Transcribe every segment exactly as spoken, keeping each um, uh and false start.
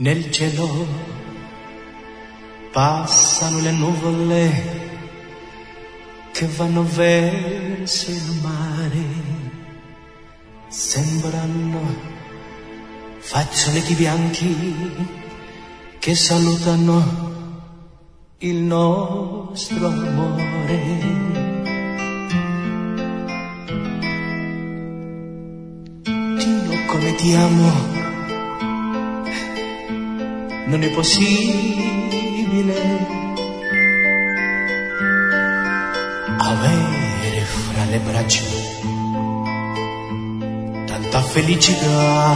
Nel cielo passano le nuvole che vanno verso il mare, sembrano fazzoletti bianchi che salutano il nostro amore. Dio, come ti amo, non è possibile avere fra le braccia tanta felicità,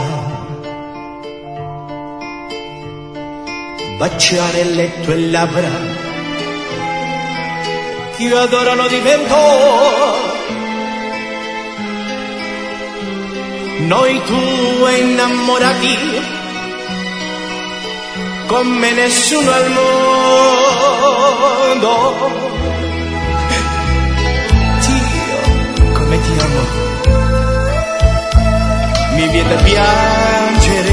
baciare le tue labbra che adorano di vento, noi due innamorati come nessuno al mondo. Dio, come ti amo, mi viene da piangere.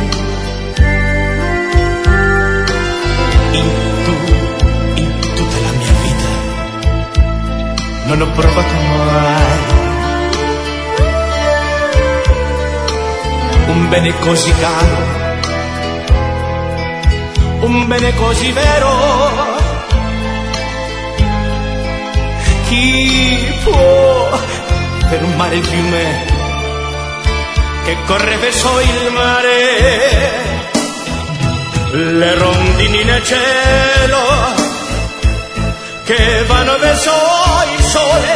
In, tu, in tutta la mia vita non ho provato mai un bene così caro, un bene così vero. Chi può fermare il fiume che corre verso il mare? Le rondini nel cielo che vanno verso il sole.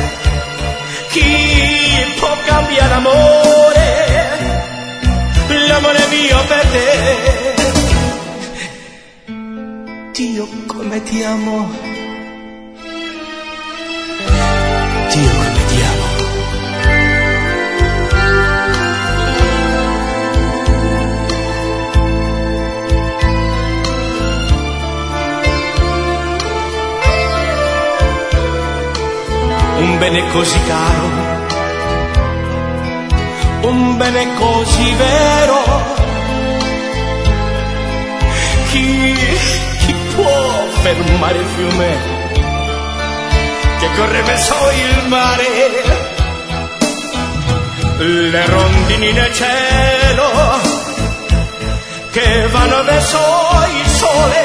Chi può cambiare l'amore, l'amore mio per te? Dio, come ti amo, Dio, come ti amo. Un bene così caro, un bene così vero. Chi, chi può fermare il fiume che corre verso il mare? Le rondini nel cielo che vanno verso il sole.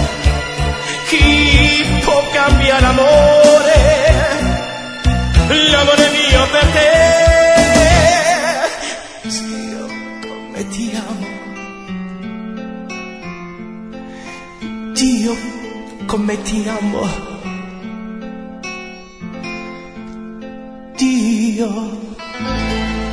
Chi può cambiare l'amore, l'amore mio per te? Dio, come ti amo, Dio, come ti amo, Dio.